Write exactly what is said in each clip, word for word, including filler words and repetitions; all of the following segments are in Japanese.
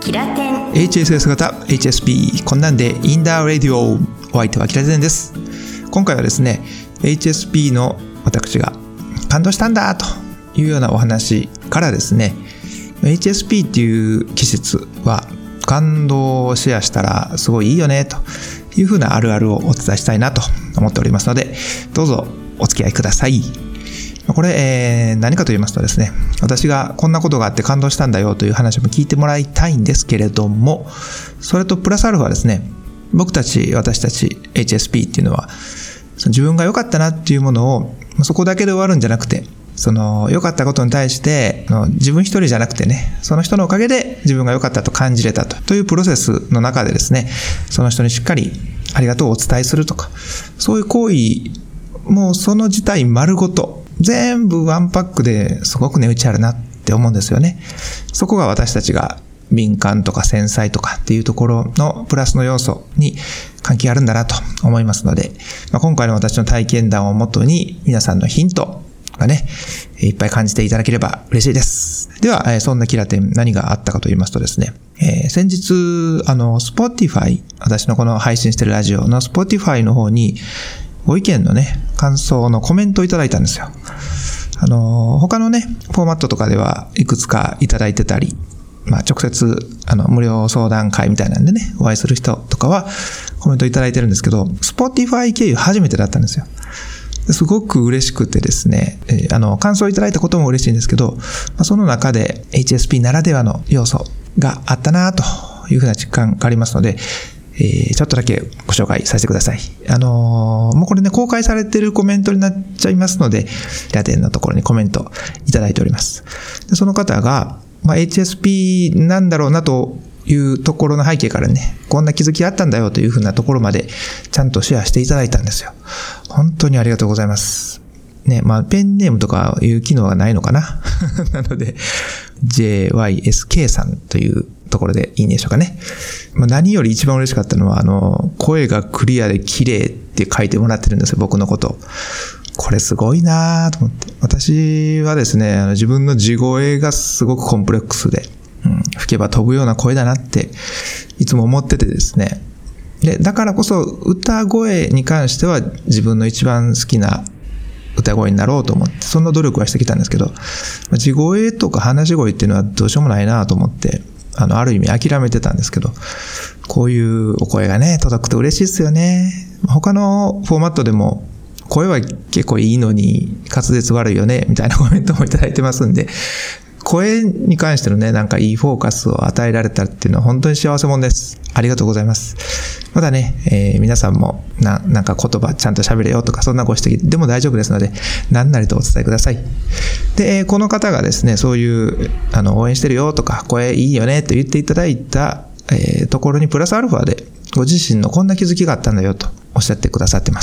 キラテンエイチエスエス 型 エイチエスピー こんなんでインダーラディオ。お相手はキラテンです。今回はですね エイチエスピー の私が感動したんだというようなお話からですね、 エイチエスピー っていう季節は感動をシェアしたらすごいいいよねというふうなあるあるをお伝えしたいなと思っておりますので、どうぞお付き合いください。これ、えー、何かと言いますとですね、私がこんなことがあって感動したんだよという話も聞いてもらいたいんですけれども、それとプラスアルファですね、僕たち私たち エイチエスピー っていうのはその自分が良かったなっていうものをそこだけで終わるんじゃなくて、その良かったことに対しての自分一人じゃなくてね、その人のおかげで自分が良かったと感じれたと、というプロセスの中でですね、その人にしっかりありがとうをお伝えするとか、そういう行為もうその自体丸ごと全部ワンパックですごく値打ちあるなって思うんですよね。そこが私たちが敏感とか繊細とかっていうところのプラスの要素に関係あるんだなと思いますので、まあ、今回の私の体験談をもとに皆さんのヒントがね、いっぱい感じていただければ嬉しいです。では、そんなキラテン何があったかと言いますとですね、えー、先日、あの、Spotify、私のこの配信してるラジオの Spotify の方にご意見のね、感想のコメントをいただいたんですよ。あの、他のね、フォーマットとかではいくつかいただいてたり、まあ直接、あの、無料相談会みたいなんでね、お会いする人とかはコメントいただいてるんですけど、Spotify 経由初めてだったんですよ。すごく嬉しくてですね、えー、あの、感想いただいたことも嬉しいんですけど、まあ、その中で エイチエスピー ならではの要素があったなというふうな実感がありますので、えー、ちょっとだけご紹介させてください。あのー、もうこれね、公開されてるコメントになっちゃいますので、ラテンのところにコメントいただいております。でその方が、まあ、エイチエスピー なんだろうなというところの背景からね、こんな気づきあったんだよというふうなところまでちゃんとシェアしていただいたんですよ。本当にありがとうございます。ね、まあ、ペンネームとかいう機能はないのかななので、ジェイワイエスケー さんというところでいいんでしょうかね。まあ、何より一番嬉しかったのは、あの、声がクリアで綺麗って書いてもらってるんですよ、僕のこと。これすごいなと思って。私はですね、あの自分の地声がすごくコンプレックスで、うん、吹けば飛ぶような声だなっていつも思っててですね。で、だからこそ歌声に関しては自分の一番好きな歌声になろうと思って、そんな努力はしてきたんですけど、地声とか話し声っていうのはどうしようもないなと思って、あの、ある意味諦めてたんですけど、こういうお声がね、届くと嬉しいですよね。他のフォーマットでも、声は結構いいのに滑舌悪いよね、みたいなコメントもいただいてますんで、声に関してのね、なんかいいフォーカスを与えられたっていうのは本当に幸せもんです。ありがとうございます。まだね、えー、皆さんもな、なんか言葉ちゃんと喋れよとか、そんなご指摘でも大丈夫ですので、何なりとお伝えください。で、この方がですね、そういう、あの、応援してるよとか、声いいよねと言っていただいた、えー、ところにプラスアルファで、ご自身のこんな気づきがあったんだよとおっしゃってくださってます。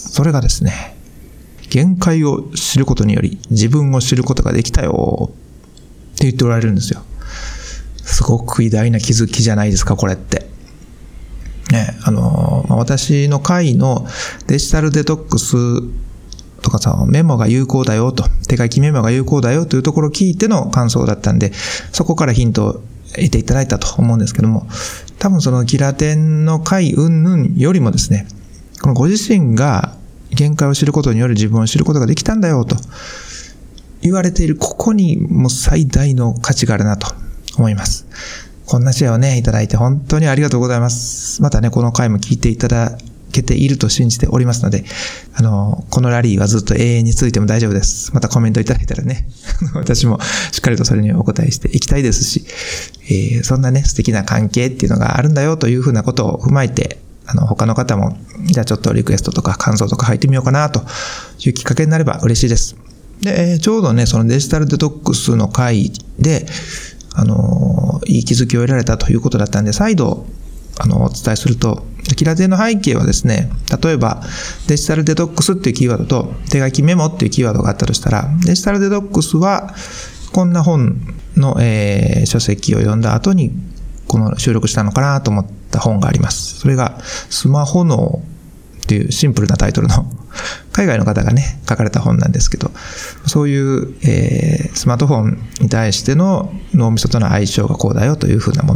それがですね、限界を知ることにより自分を知ることができたよって言っておられるんですよ。すごく偉大な気づきじゃないですか、これって。ね、あの、私の会のデジタルデトックスとかさ、メモが有効だよと、手書きメモが有効だよというところを聞いての感想だったんで、そこからヒントを得ていただいたと思うんですけども、多分そのキラテンの会云々よりもですね、このご自身が限界を知ることによる自分を知ることができたんだよと言われている、ここにもう最大の価値があるなと思います。こんなシェアをね、いただいて本当にありがとうございます。またね、この回も聞いていただけていると信じておりますので、あの、このラリーはずっと永遠に続いても大丈夫です。またコメントいただいたらね、私もしっかりとそれにお答えしていきたいですし、えー、そんなね、素敵な関係っていうのがあるんだよというふうなことを踏まえて、あの、他の方も、じゃあちょっとリクエストとか感想とか入ってみようかなというきっかけになれば嬉しいです。で、ちょうどね、そのデジタルデトックスの回で、あの、いい気づきを得られたということだったんで、再度、あの、お伝えすると、キラテンの背景はですね、例えば、デジタルデトックスっていうキーワードと、手書きメモっていうキーワードがあったとしたら、デジタルデトックスは、こんな本の、えー、書籍を読んだ後に、この収録したのかなと思った本があります。それが、スマホ脳っていうシンプルなタイトルの、海外の方がね、書かれた本なんですけど、そういう、えー、スマートフォンに対しての脳みそとの相性がこうだよというふうなもの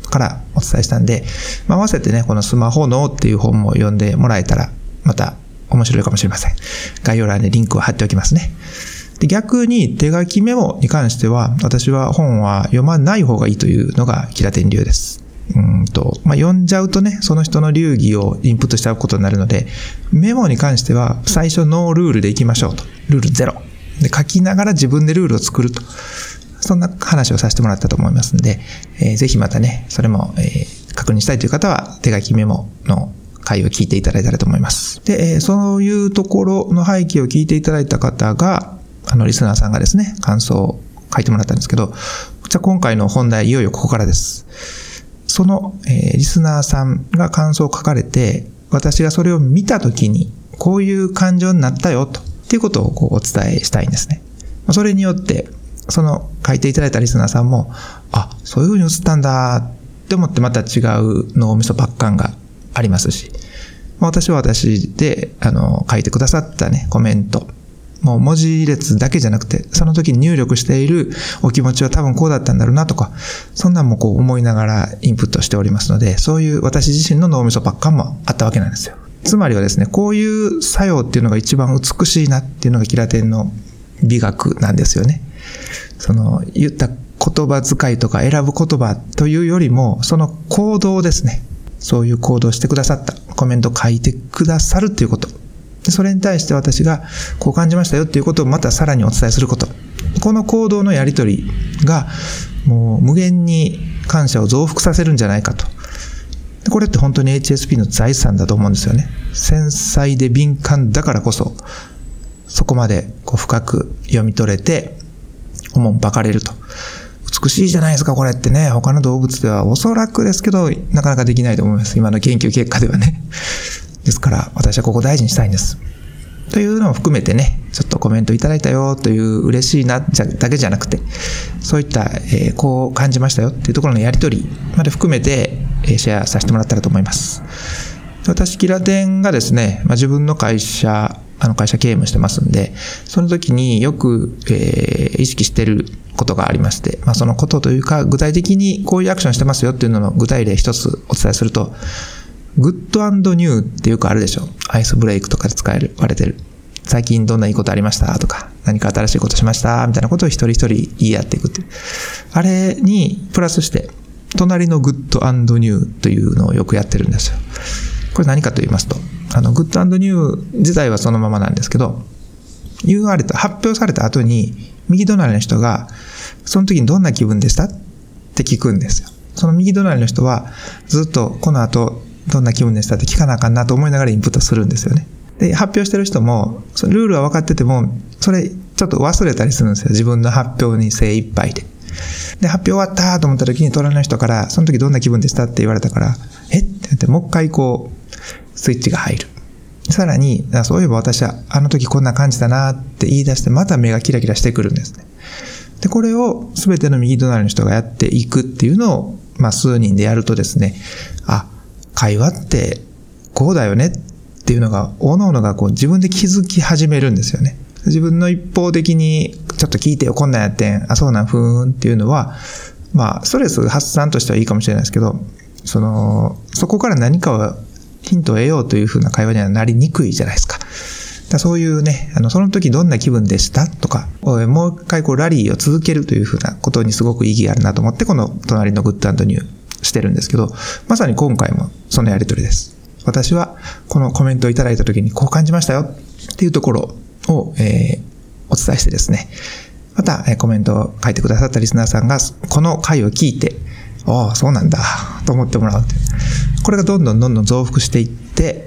からお伝えしたんで、まあ、合わせてね、このスマホ脳っていう本も読んでもらえたら、また面白いかもしれません。概要欄にリンクを貼っておきますね。で、逆に手書きメモに関しては、私は本は読まない方がいいというのがキラテン流です。うんと、まあ、読んじゃうとね、その人の流儀をインプットしちゃうことになるので、メモに関しては最初ノールールでいきましょうと。ルールゼロ。で、書きながら自分でルールを作ると。そんな話をさせてもらったと思いますので、えー、ぜひまたね、それも、えー、確認したいという方は手書きメモの回を聞いていただいたらと思います。で、えー、そういうところの背景を聞いていただいた方が、あの、リスナーさんがですね、感想を書いてもらったんですけど、じゃあ今回の本題、いよいよここからです。その、えー、リスナーさんが感想を書かれて、私がそれを見たときに、こういう感情になったよ、と、っていうことをこうお伝えしたいんですね。それによって、その書いていただいたリスナーさんも、あ、そういう風に映ったんだって思ってまた違う脳みそパッカンがありますし、私は私で、あの、書いてくださったね、コメント、もう文字列だけじゃなくて、その時に入力しているお気持ちは多分こうだったんだろうなとか、そんなんもこう思いながらインプットしておりますので、そういう私自身の脳みそパッカンもあったわけなんですよ。つまりはですね、こういう作用っていうのが一番美しいなっていうのがキラテンの美学なんですよね。その言った言葉遣いとか選ぶ言葉というよりも、その行動ですね。そういう行動してくださった、コメント書いてくださるということ。でそれに対して私がこう感じましたよっていうことをまたさらにお伝えすること。この行動のやりとりがもう無限に感謝を増幅させるんじゃないかと。でこれって本当に エイチエスピー の財産だと思うんですよね。繊細で敏感だからこそ、そこまでこう深く読み取れて、おもんぱかれると。美しいじゃないですか、これってね。他の動物ではおそらくですけど、なかなかできないと思います。今の研究結果ではね。ですから、私はここ大事にしたいんです。というのを含めてね、ちょっとコメントいただいたよという嬉しいなだけじゃなくて、そういった、えー、こう感じましたよっていうところのやりとりまで含めて、えー、シェアさせてもらったらと思います。私、キラテンがですね、まあ、自分の会社、あの会社経営もしてますんで、その時によく、えー、意識していることがありまして、まあ、そのことというか、具体的にこういうアクションしてますよっていうのの具体例一つお伝えすると、グッド&ニューってよくあるでしょ。アイスブレイクとかで使える、割れてる。最近どんないいことありましたとか、何か新しいことしましたみたいなことを一人一人言い合っていくっていう。あれにプラスして、隣のグッド&ニューというのをよくやってるんですよ。これ何かと言いますと、あの、グッド&ニュー自体はそのままなんですけど、言われた、発表された後に、右隣の人が、その時にどんな気分でしたって聞くんですよ。その右隣の人は、ずっとこの後、どんな気分でしたって聞かなあかんなと思いながらインプットするんですよね。で、発表してる人も、そのルールは分かってても、それちょっと忘れたりするんですよ。自分の発表に精一杯で。で、発表終わったと思った時に隣の人から、その時どんな気分でしたって言われたから、えって言って、もう一回こう、スイッチが入る。さらに、そういえば私はあの時こんな感じだなって言い出して、また目がキラキラしてくるんですね。で、これを全ての右隣の人がやっていくっていうのを、まあ数人でやるとですね、あ、会話ってこうだよねっていうのが、おのおのがこう自分で気づき始めるんですよね。自分の一方的に、ちょっと聞いてよ、こんなんやってん、あ、そうなん、ふーんっていうのは、まあ、ストレス発散としてはいいかもしれないですけど、その、そこから何かを、ヒントを得ようというふうな会話にはなりにくいじゃないですか。だそういうね、あの、その時どんな気分でしたとか、もう一回こうラリーを続けるというふうなことにすごく意義があるなと思って、この隣のグッド&ニューしてるんですけど、まさに今回もそのやりとりです。私はこのコメントをいただいた時にこう感じましたよっていうところを、えー、お伝えしてですね、また、えー、コメントを書いてくださったリスナーさんがこの回を聞いて、ああ、そうなんだと思ってもらう。これがどんどんどんどん増幅していって、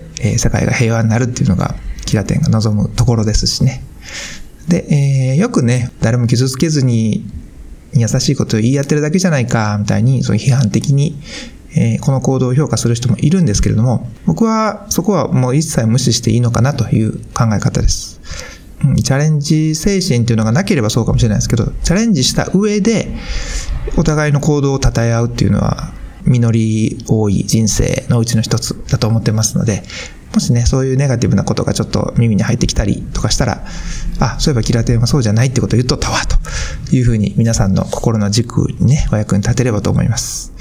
えー、世界が平和になるっていうのがキラテンが望むところですしね。で、えー、よくね、誰も傷つけずに優しいことを言い合ってるだけじゃないかみたいに、そういう批判的に、えー、この行動を評価する人もいるんですけれども、僕はそこはもう一切無視していいのかなという考え方です。うん、チャレンジ精神っていうのがなければそうかもしれないですけど、チャレンジした上でお互いの行動を称え合うっていうのは実り多い人生のうちの一つだと思ってますので、もしね、そういうネガティブなことがちょっと耳に入ってきたりとかしたら、あ、そういえばキラテンはそうじゃないってことを言っとったわというふうに皆さんの心の軸にね、お役に立てればと思います。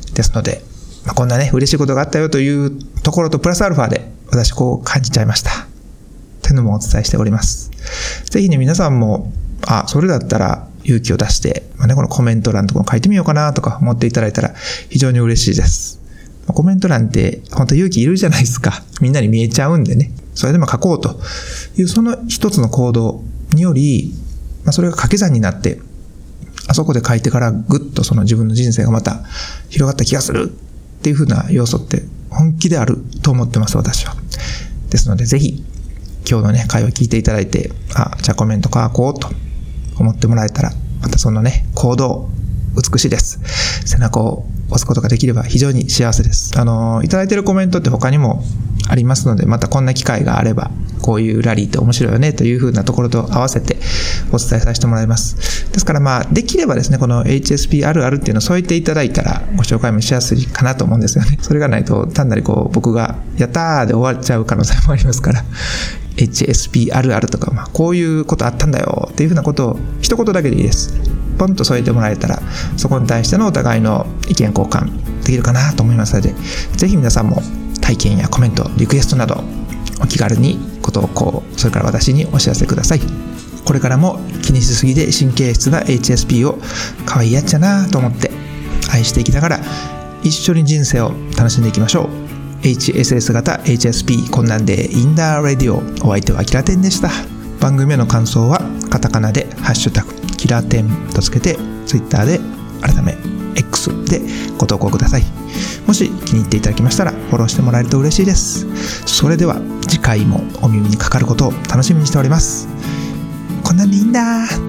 ですので、まあ、こんなね、嬉しいことがあったよというところとプラスアルファで私こう感じちゃいました。というのもお伝えしております。ぜひね、皆さんも、あ、それだったら勇気を出して、まあね、このコメント欄とかも書いてみようかなとか思っていただいたら非常に嬉しいです。コメント欄って本当勇気いるじゃないですか。みんなに見えちゃうんでね。それでも書こうというその一つの行動により、まあ、それが掛け算になって、あそこで書いてからぐっとその自分の人生がまた広がった気がするっていう風な要素って本気であると思ってます、私は。ですのでぜひ今日のね、会話聞いていただいて、あ、じゃあコメント書こうと思ってもらえたら、またそのね、行動、美しいです。背中を押すことができれば非常に幸せです。あの、いただいているコメントって他にもありますので、またこんな機会があれば、こういうラリーって面白いよねという風なところと合わせてお伝えさせてもらいます。ですからまあ、できればですね、この エイチエスピー あるあるっていうのを添えていただいたら、ご紹介もしやすいかなと思うんですよね。それがないと、単なりこう、僕が、やったーで終わっちゃう可能性もありますから、エイチエスピー あるあるとか、まあ、こういうことあったんだよっていう風なことを、一言だけでいいです。ポンと添えてもらえたら、そこに対してのお互いの意見交換できるかなと思いますので、ぜひ皆さんも体験やコメント、リクエストなど、お気軽にご投稿、それから私にお知らせください。これからも気にしすぎで神経質な エイチエスピー を可愛いやっちゃなと思って愛していきながら、一緒に人生を楽しんでいきましょう。エイチエスエス 型 エイチエスピー こんなんでインダーラディオ、お相手はキラテンでした。番組への感想はカタカナでハッシュタグキラテンとつけて、ツイッターで改め X でご投稿ください。もし気に入っていただきましたらフォローしてもらえると嬉しいです。それでは次回もお耳にかかることを楽しみにしております。こんなんでいいんだ。